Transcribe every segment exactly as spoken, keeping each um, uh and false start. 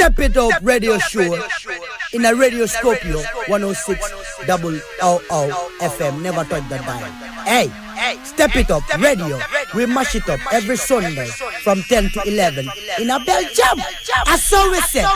Step It Up radio show in a Radio Scorpio one oh six double O O F M. Never touch the dial. Hey, Step It Up radio. We mash it up every Sunday from ten to eleven in a Belgium. I saw we say.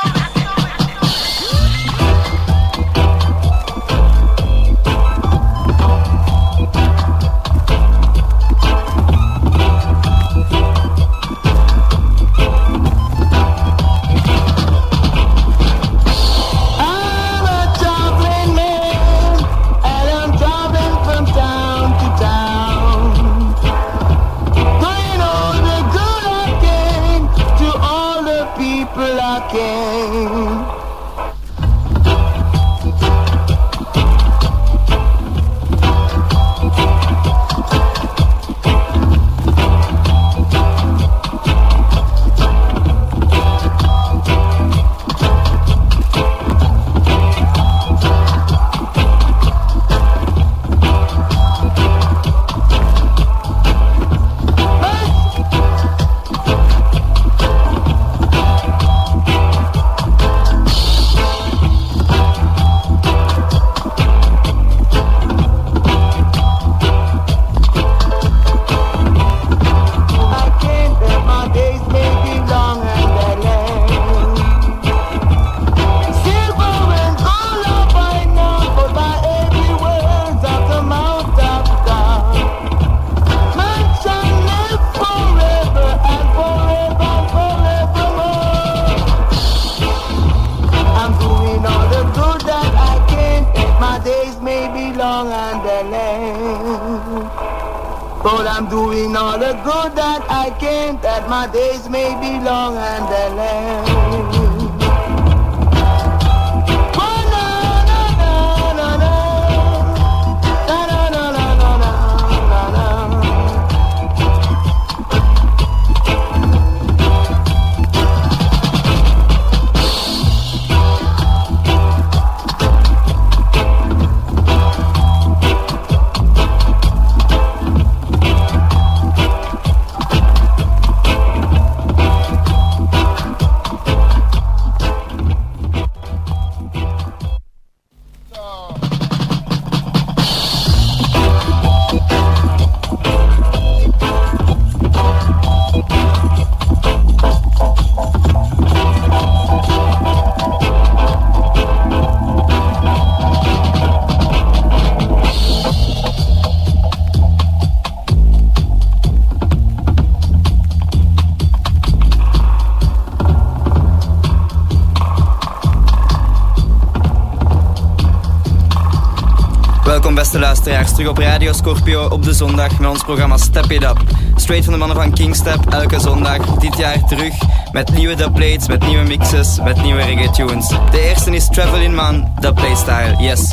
My days may be long and the length. Beste luisteraars, terug op Radio Scorpio op de zondag met ons programma Step It Up. Straight van de mannen van Kingstep, elke zondag, dit jaar terug met nieuwe dubplates, met nieuwe mixes, met nieuwe reggae tunes. De eerste is Travelin' Man, dubplate style, yes.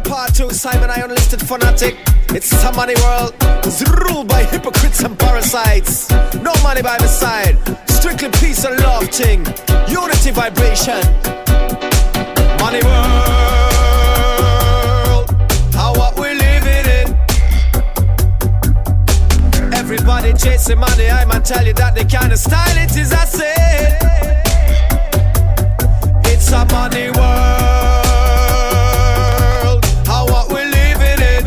the part two, Simon I Unlisted Fanatic. It's a money world, it's ruled by hypocrites and parasites. No money by the side, strictly peace and love thing. Unity vibration. Money world, how what we living in. Everybody chasing money, I might tell you that the kind of style it is, I said. It's a money world, how what we living in.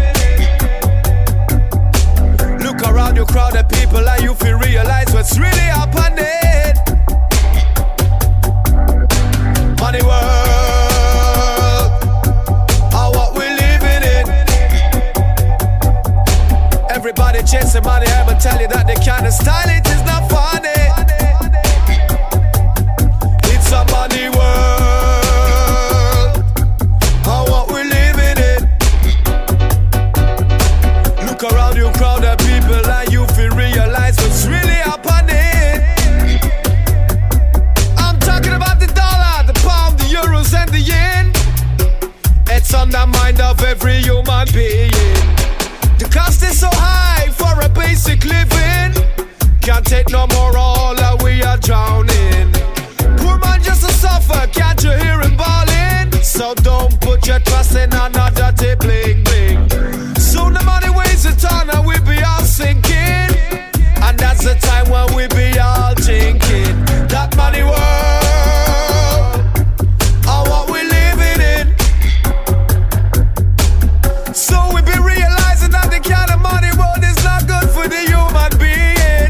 Look around you, crowd of people, and you feel realize what's really happening. Money world, how what we living in. Everybody chasing money, I'ma tell you that the kind of style it is not funny. It's a money world, how what we living in. Look around you, crowd of people, and you feel realize what's really happening. I'm talking about the dollar, the pound, the euros and the yen. It's on the mind of every human being. The cost is so high for a basic living. Can't take no more, all that we are drowning. Poor man just a suffer, can't you hear him bawling? So don't put your trust in another dirty bling bling. Soon the money weighs a ton and we be all sinking. And that's the time when we be all thinking that money world, how what we living in. So we be realizing that the kind of money world is not good for the human being.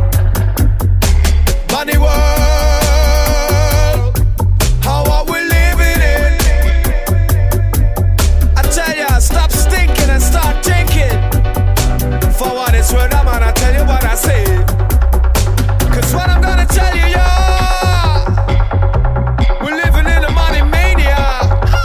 Money world, how what we living in. I tell ya, stop stinking and start thinking. For what it's worth, I'm gonna tell you what I say. Cause what I'm gonna tell you, y'all, we're living in a money mania.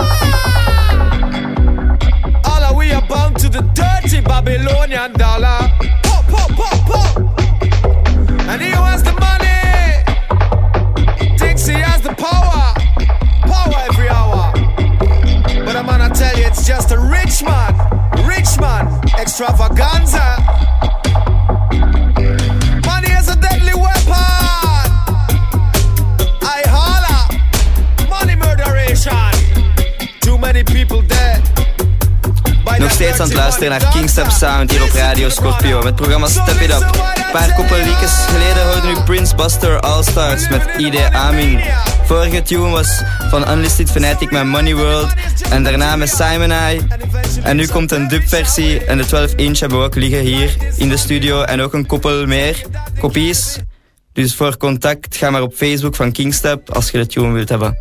All of we are bound to the dirty Babylonian dollar. Pop, pop, pop, pop. And he who has the money thinks he has the power. Power every hour. But I'm gonna tell you, it's just a rich man. Rich man extravaganza. Money is a deadly weapon. I holla. Money murderation. Too many people dead. Nog steeds aan het luisteren naar Kingstep Sound hier op Radio Scorpio met het programma Step It Up. Een paar koppelweekjes geleden hoorden u Prince Buster All-Stars met Idi Amin. Vorige tune was van Unlisted Fanatic met Money World en daarna met Simon I. En nu komt een dubversie en de twaalf inch hebben we ook liggen hier in de studio en ook een koppel meer kopies. Dus voor contact ga maar op Facebook van Kingstep als je de tune wilt hebben.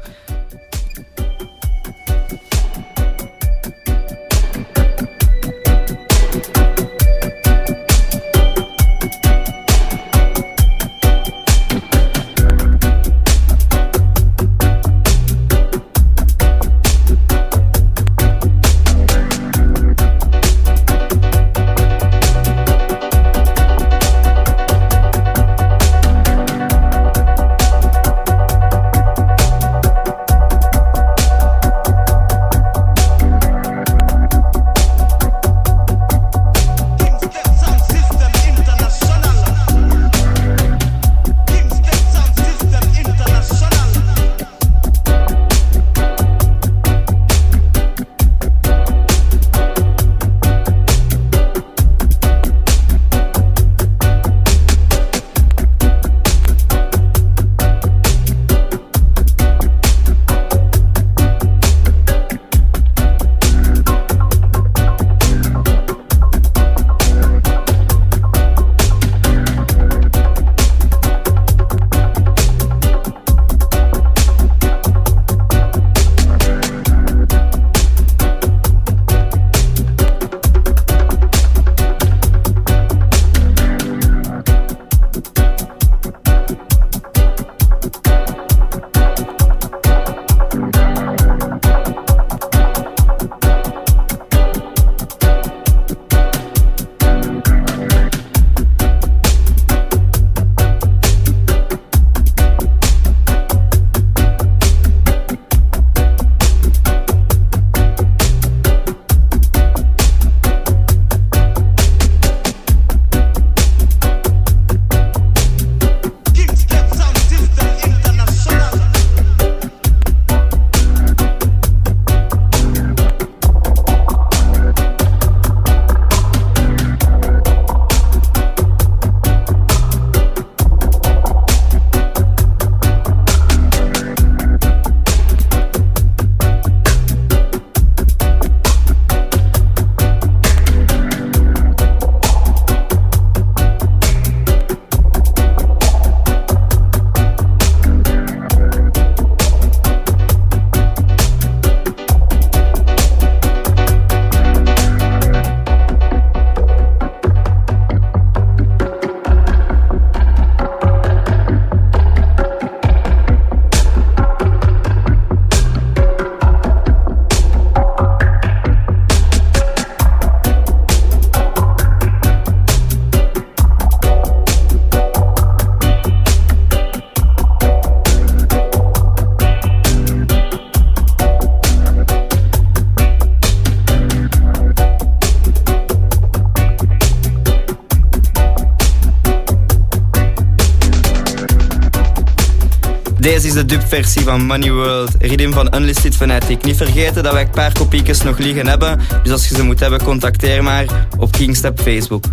de dubversie van Money World, riddim van Unlisted Fanatic. Niet vergeten dat wij een paar kopiekjes nog liggen hebben, dus als je ze moet hebben, contacteer maar op Kingstep Facebook.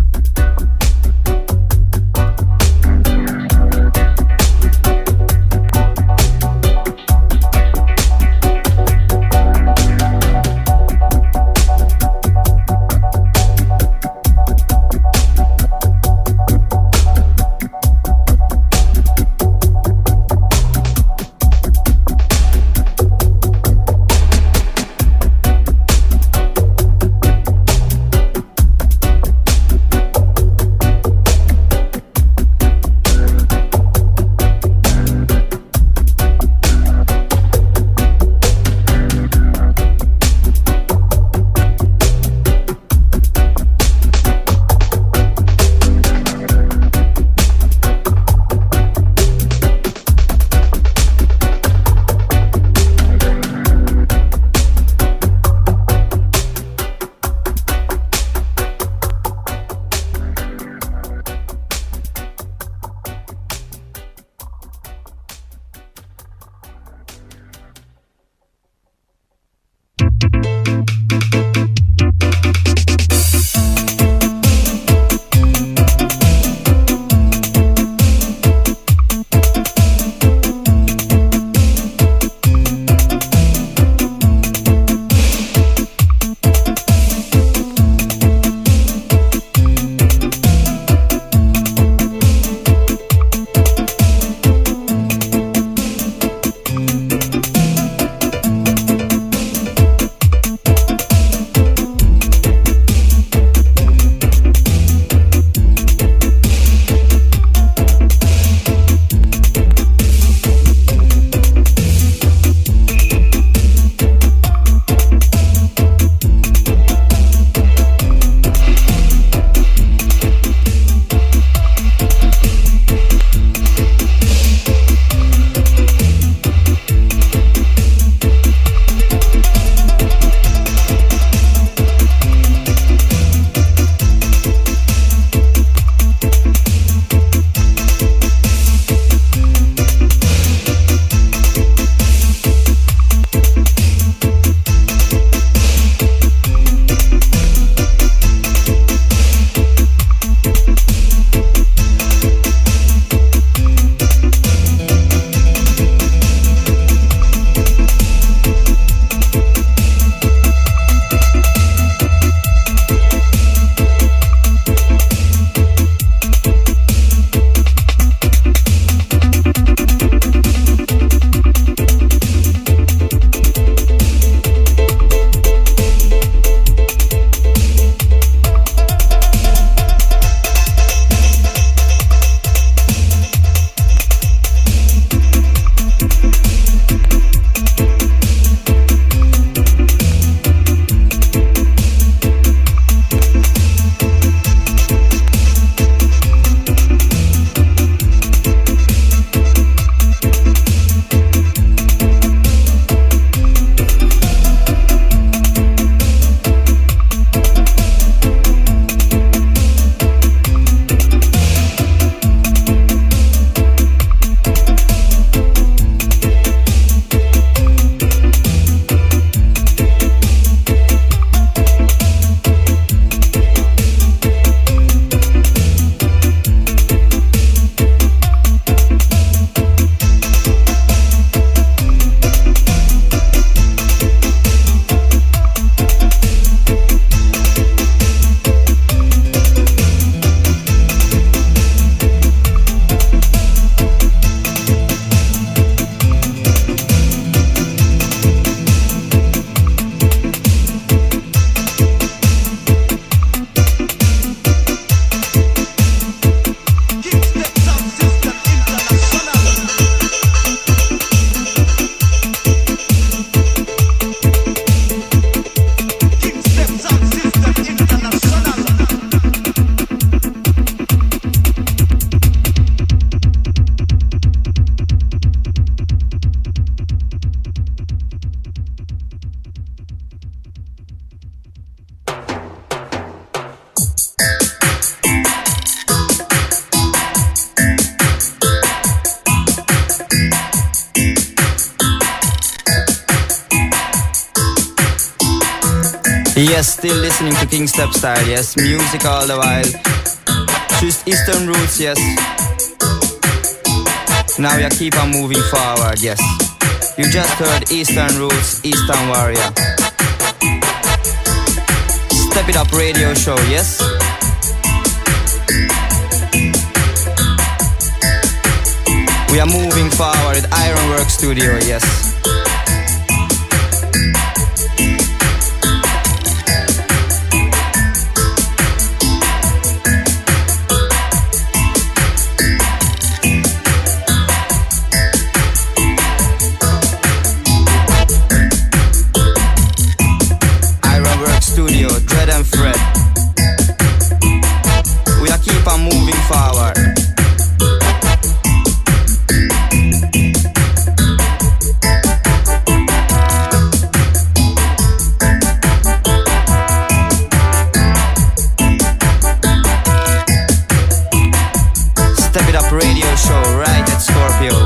Yes, still listening to King Step style, yes, music all the while. Just Eastern roots, yes. Now we keep on moving forward, yes. You just heard Eastern roots, Eastern warrior. Step It Up radio show, yes. We are moving forward, Ironwork Studio, yes. Dread and Fred. We are keep on moving forward. Step It Up radio show right at Scorpio.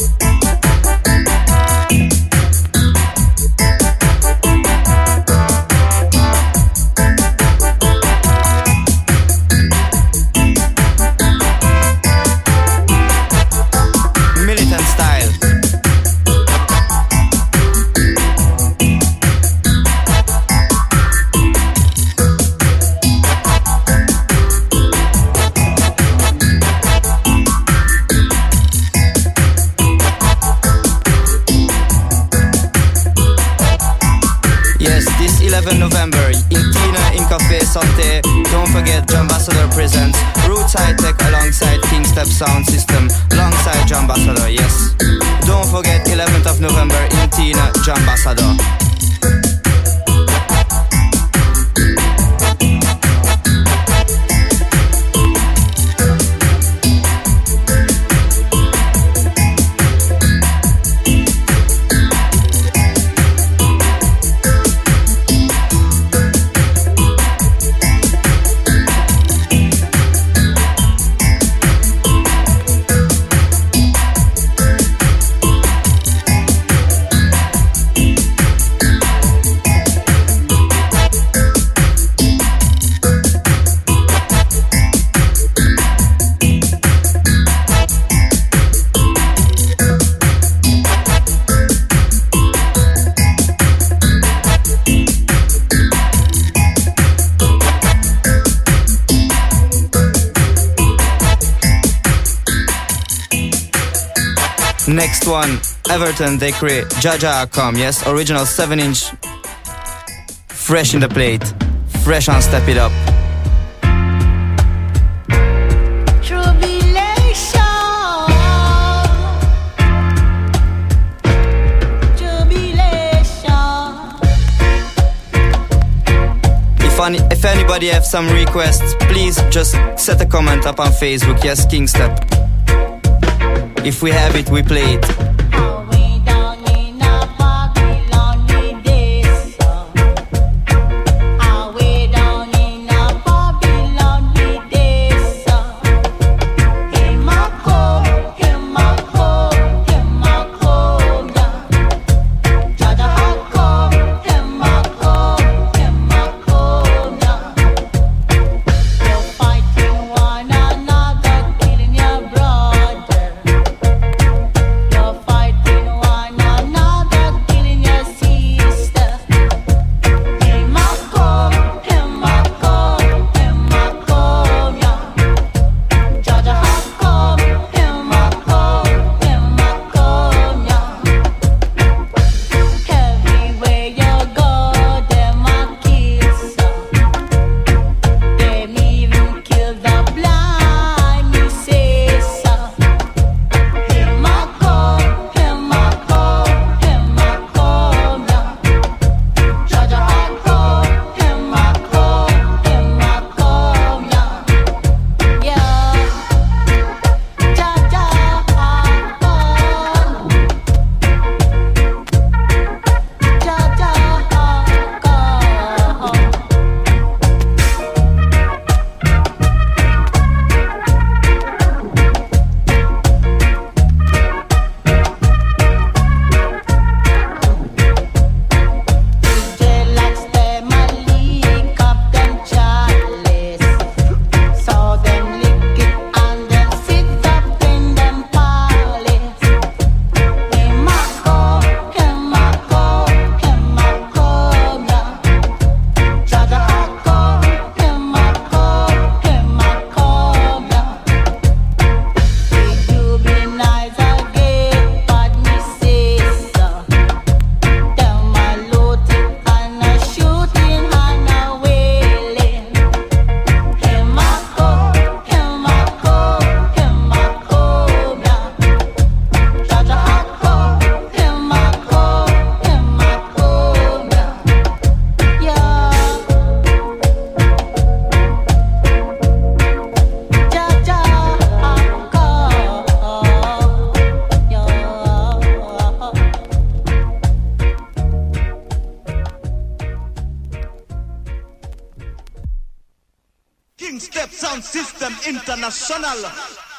November in Tina in Café Santé. Don't forget Jambassador presents Roots High Tech alongside King Step Sound System alongside Jambassador, yes. Don't forget eleventh of November in Tina, Jambassador. Next one, Everton Decree, Jaja come, yes, original seven inch, fresh in the plate, fresh on Step It Up. If, if anybody have some requests, please just set a comment up on Facebook, yes, King Step. If we have it, we play it. You're Kingstep Sound System International.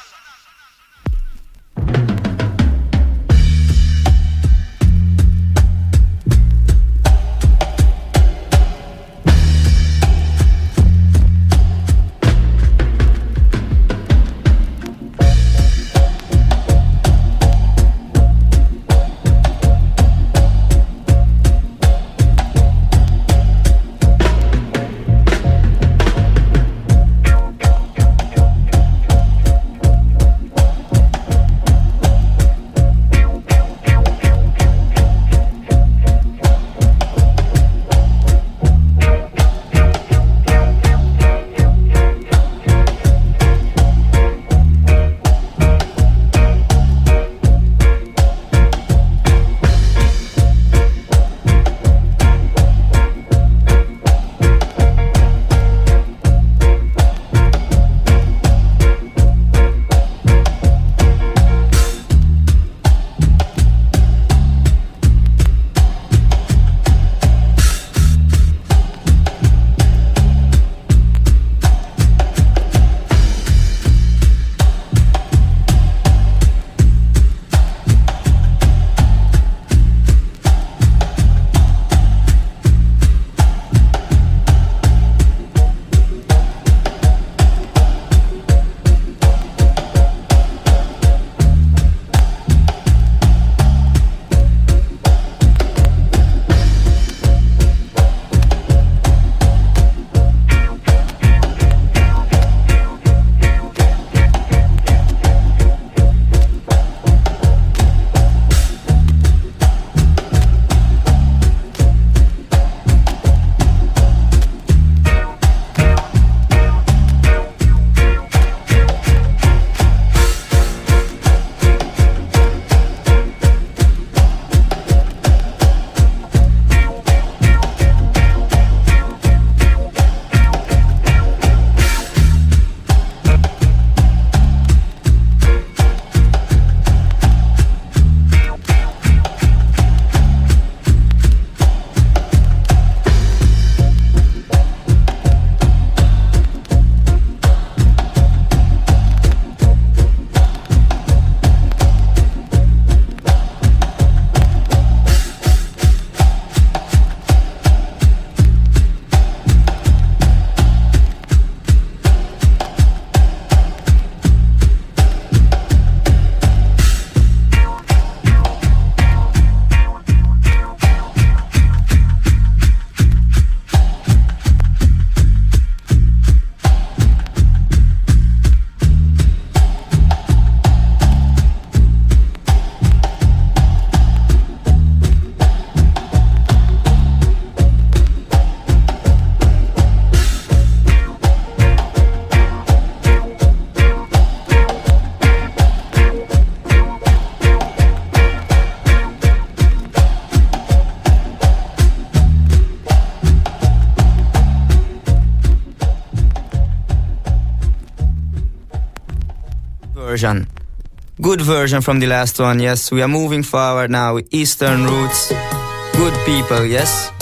Version. Good version from the last one, yes. We are moving forward now with Eastern Roots. Good people, yes.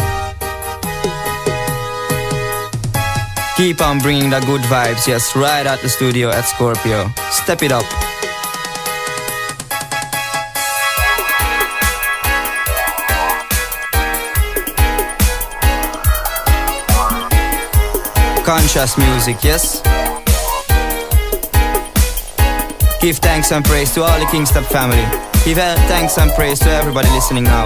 Keep on bringing the good vibes, yes, right at the studio at Scorpio. Step it up. Conscious music, yes. Give thanks and praise to all the Kingstep family. Give thanks and praise to everybody listening now.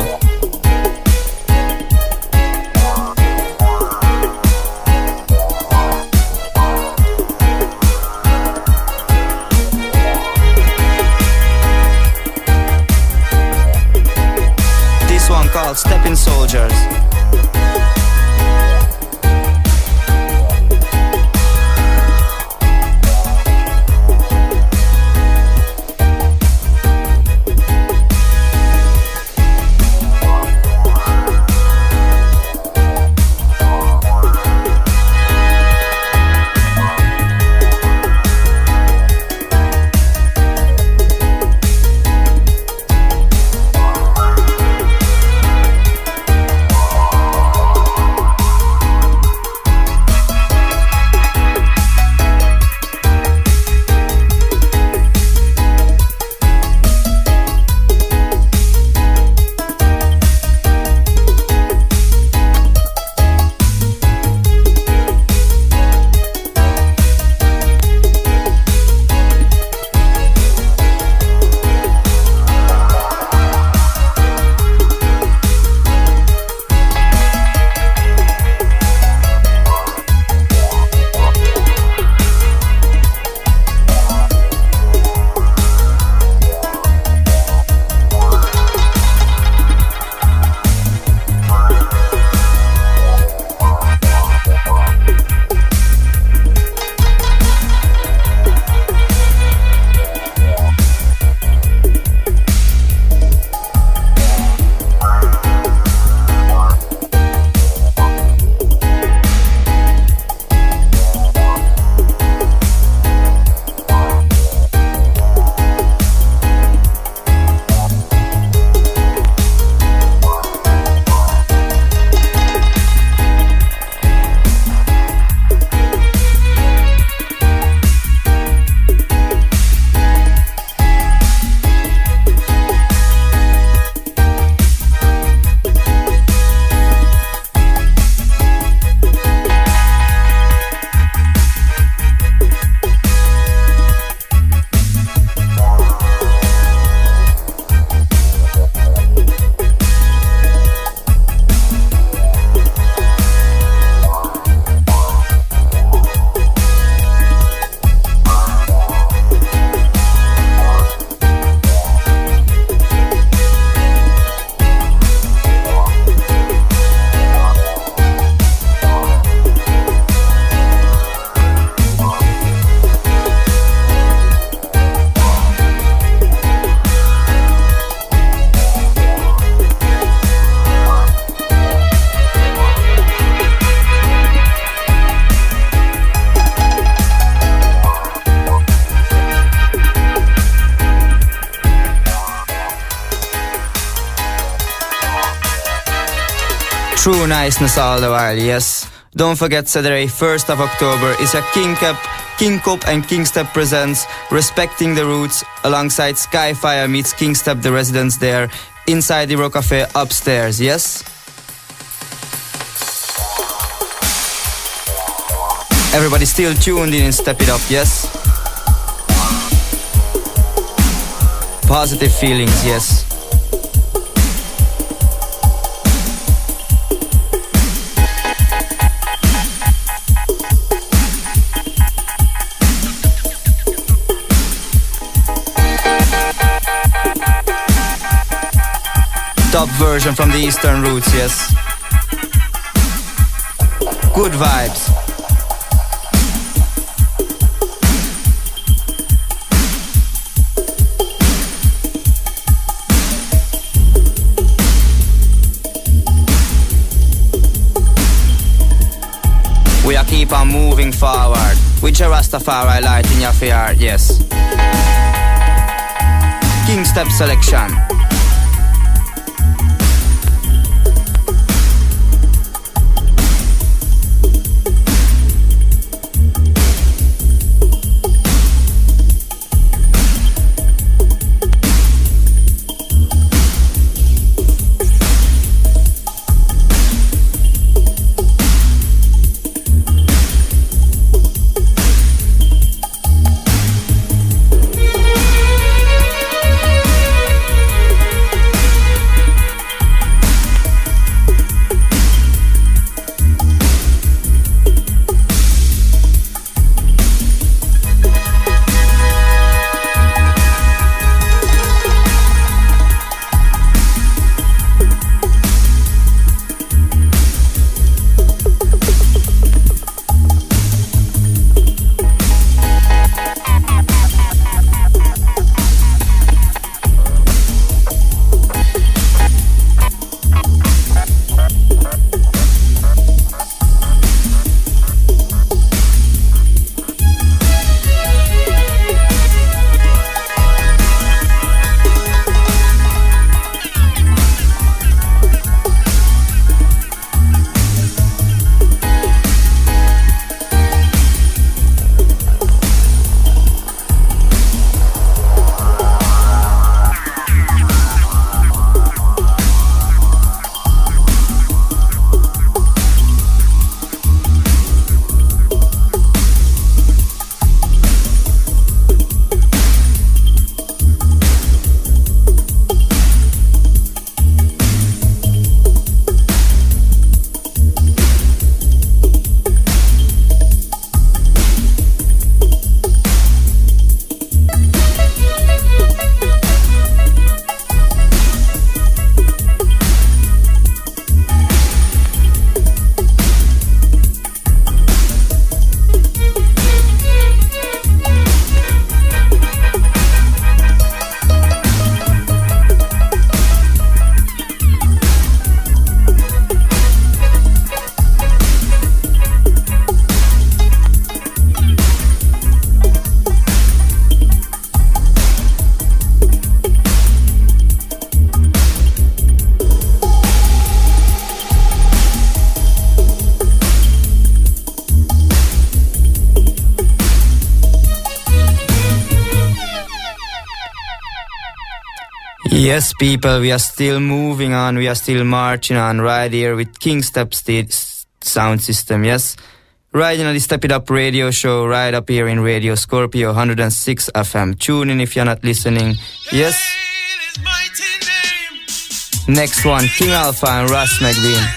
This one called Stepping Soldiers. True niceness all the while, yes. Don't forget Saturday, first of October is a King Cup, King Cup and Kingstep presents Respecting the Roots alongside Skyfire meets Kingstep, the residents there, inside the Rock Cafe upstairs, yes? Everybody still tuned in and step it up, yes? Positive feelings, yes. Top version from the Eastern Roots, yes. Good vibes. We are keep on moving forward with your Rastafari light in your heart, yes. Kingstep selection. Yes, people, we are still moving on, we are still marching on right here with Kingstep sound system, yes? Right in the Step It Up radio show, right up here in Radio Scorpio one oh six F M. Tune in if you're not listening, yes? Next one, King Alpha and Russ McBean.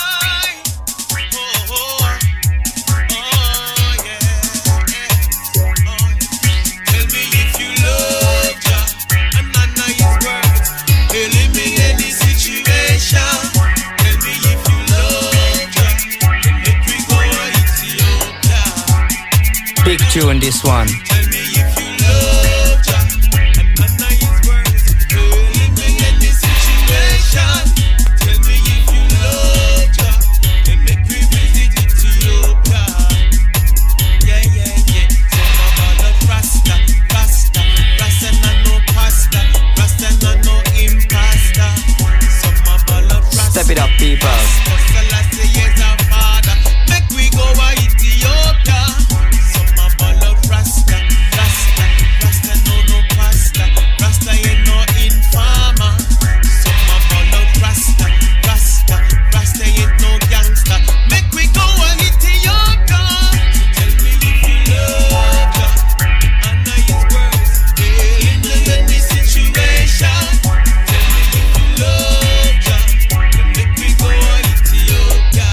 Big tune, this one. Tell me if you love Jah and honor His words. Leave me in this situation. Tell me if you love Jah and make me visit Ethiopia. Yeah, yeah, yeah. Some of all of Rasta, Rasta, Rasta na no pasta, Rasta na no imposter. Some of all of Rasta. Step it up, people. Selassie is our father. Make we go to Ethiopia. Some a ball out Rasta, Rasta, Rasta no no pasta. Rasta ain't no informer. Some a ball out Rasta, Rasta, Rasta ain't no gangster. Make we go to Ethiopia. Tell me if you love ya. And I his words, dealing with any situation. Tell me if you love ya. Then make we go to Ethiopia.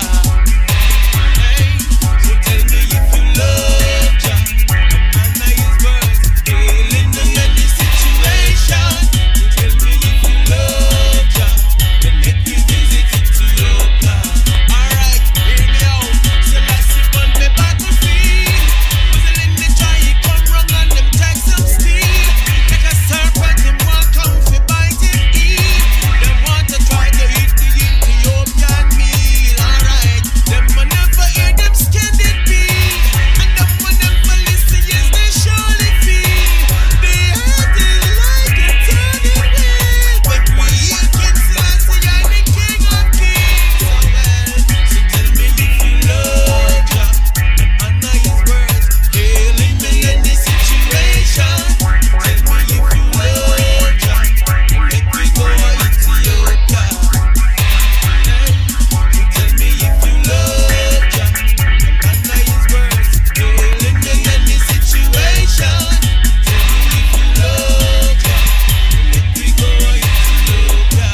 Hey, so tell me if you love ya. And I his words, dealing with any situation. Tell me if you love ya. Then make we visit Ethiopia. Alright, hear me out. Selassie on the battlefield. Muzzling the try, he come wrong and them take some steel. Like a serpent, him want come fi bite him heel. Them want to try to eat the Ethiopian meal. Alright, them will never hear them scanded beat. And them will never listen, yes they surely feel. The earth is like a turning wheel. But we hear King Selassie, I the King of Kings. So well, so tell me if you love ya. And honor his words, hailing me in this situation. Tell me if you love ya. And make we go to Ethiopia. Hey, so tell me if you love ya. And honor his words, hailing me in this situation. Tell me if you love ya. And make we go to Ethiopia.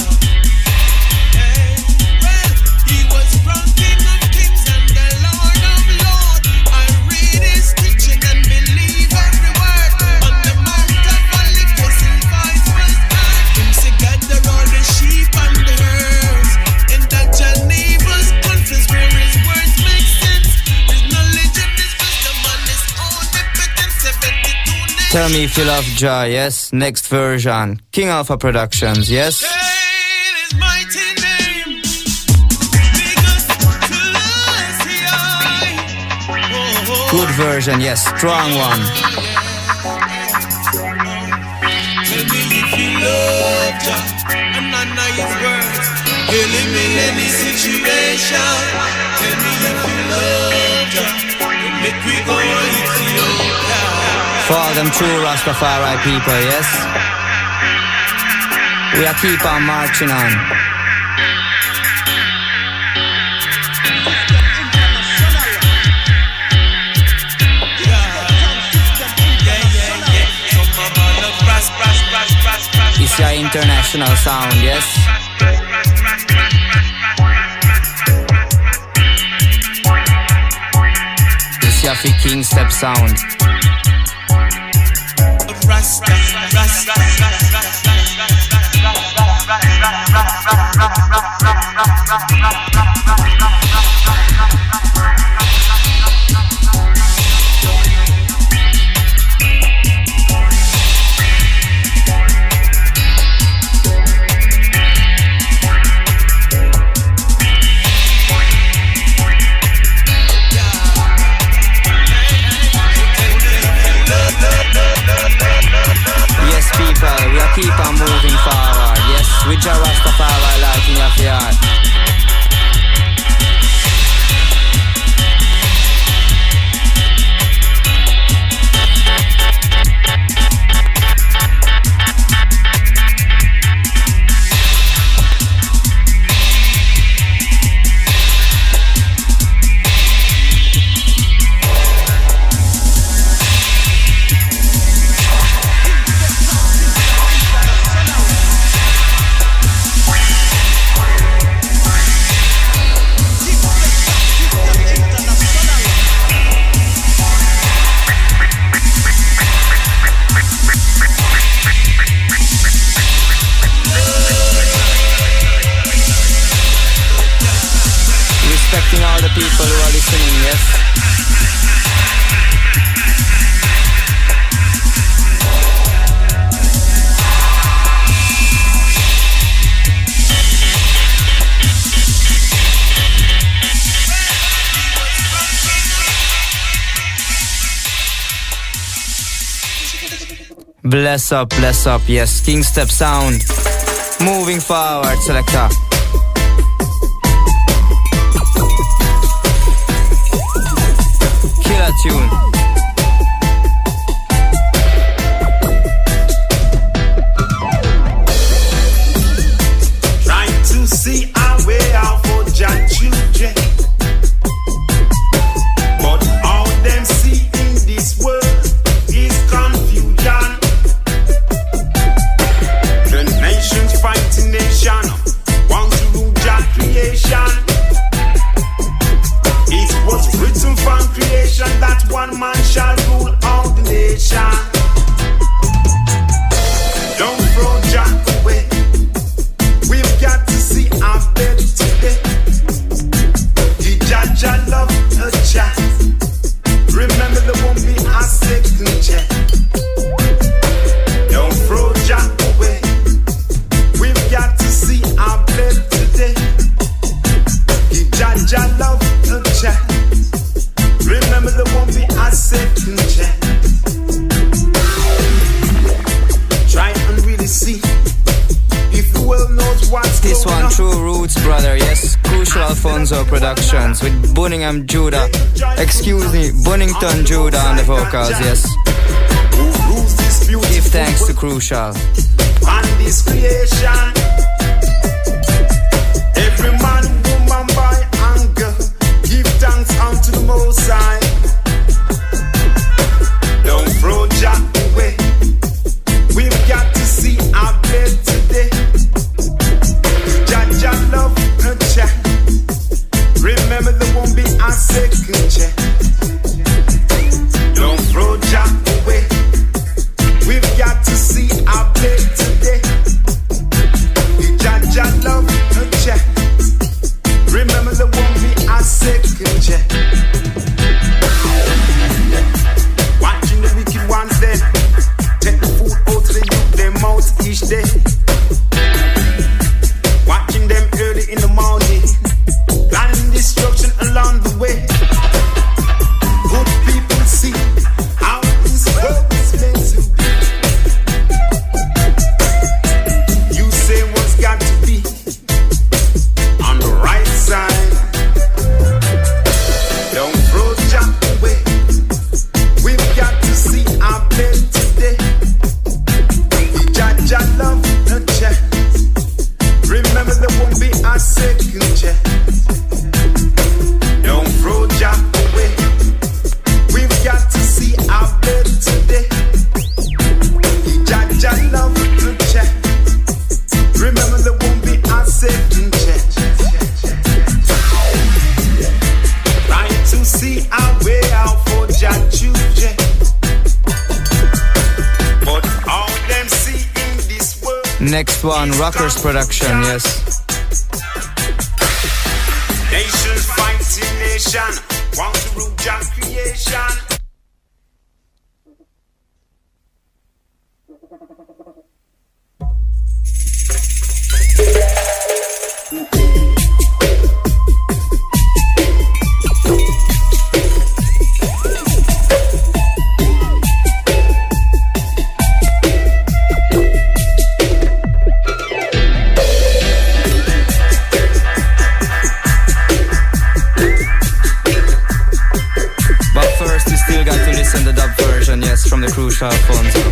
Hey, well, he was from King of Kings and the Lord of Lords. I read his teaching and believe every word. On the Mount of Olives, his voice was heard. Him say gather all the sheep and the herds. In that Geneva's conference where his words make sense. His knowledge and his wisdom and his own impotence. seventy-two nations. Tell me if you love Jah, yes? Next version. King Alpha Productions, yes? Hail his mighty name. Biggest Selassie I. Oh, oh. Good version, yes. Strong one. Tell me if you love Jah and honor his words. Hailing me any situation. Tell me if you love Jah and make we go to Ethiopia. For all them true Rastafari people, yes? We are keep on marching on. It's your international sound, yes? It's your fi King Step sound. Rasta, Rasta, Yes, people, we are keep on moving forward. Yes, with Jah Rastafari light in your heart. Respecting all the people who are listening, yes? Bless up, bless up, yes, King Step sound. Moving forward, selector. there, yes. Crucial Alfonso Productions with Bunningham Judah. Excuse me, Bunnington Judah on the vocals, yes. Give thanks to Crucial. On this creation, every man, woman, boy, and girl, give thanks unto the Most High. Don't throw Jah away. We've got to see our bed today. Jah Jah love a Jah. Remember there won't be a second chance. Don't throw Jah away. We've got to see our bed today. Jah Jah love a Jah. Remember there won't be a second chance. Watching the wicked ones then take the food out to the youth, them out each day. Watching them early in the morning, planning destruction along the way. Good people see how this world is meant to be. You say what's got to be on the right side. Don't throw Jah away. We've got to see our bed today. Jah Jah love a chance. Remember there won't be a second chance. Don't throw Jah away. We've got to see our bed today. Jah Jah love a chance. Remember there won't be a second chance. Trying to see our way out for Jah children. But all them see in this world. Next one, Rockers Production, yes. Nations fighting nation, want to rule Jah creation. The dub version, yes, from the Crucial Alfonso.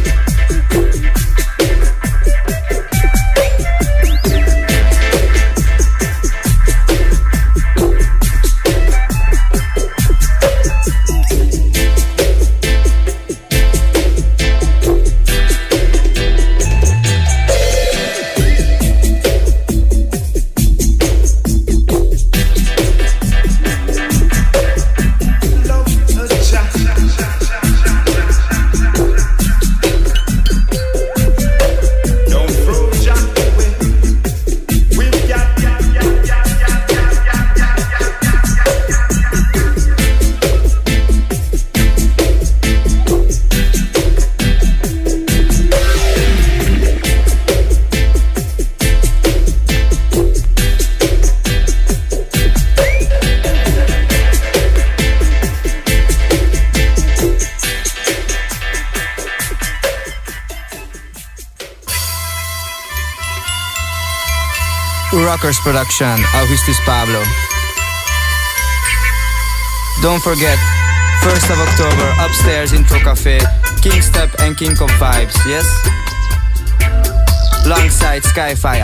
Rockers Production, Augustus Pablo. Don't forget, first of October, upstairs Intro Cafe, King Step and King Cop Vibes, yes? Alongside Skyfire.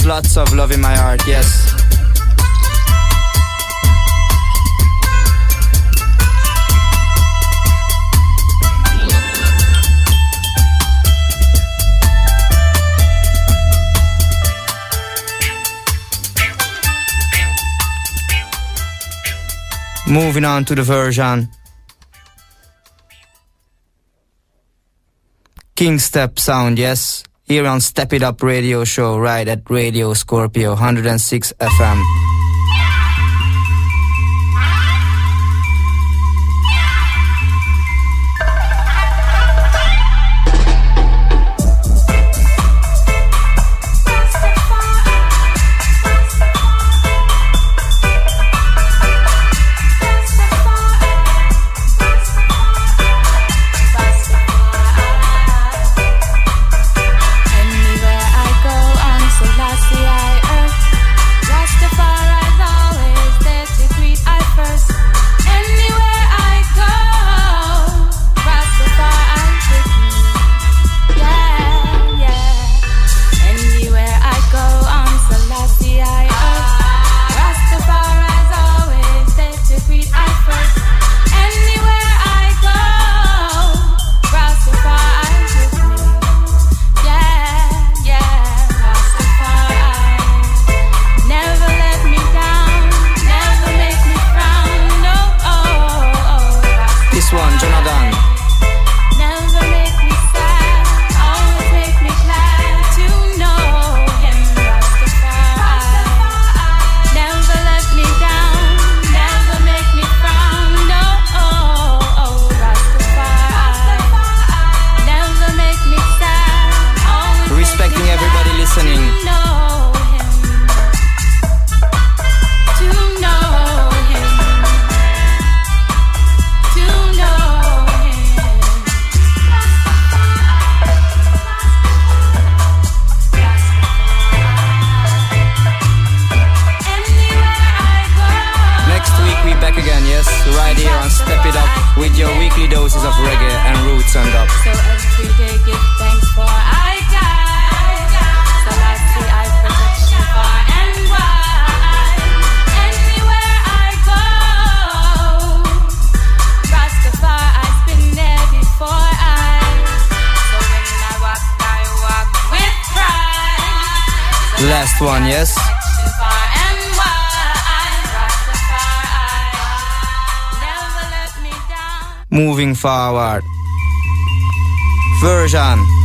lots of love in my heart, yes. Moving on to the version. King Step sound, yes. Here on Step It Up radio show, right at Radio Scorpio, one oh six F M. Last one, yes? Moving forward. Version.